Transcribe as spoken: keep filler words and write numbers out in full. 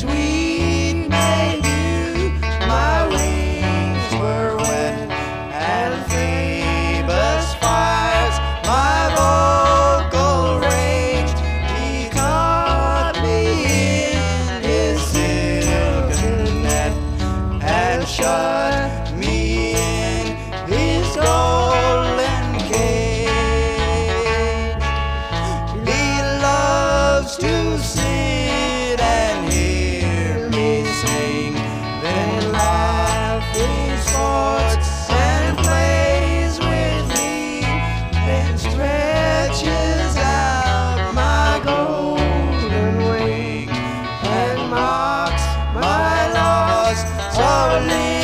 sweet debut. My wings were wet and Phoebus fires my vocal rage. He caught me in his silken net and shut me in his golden cage. He loves to sit and hear me sing, then laugh, he sports and plays with me, then stretches out my golden wing and mocks my loss of liberty.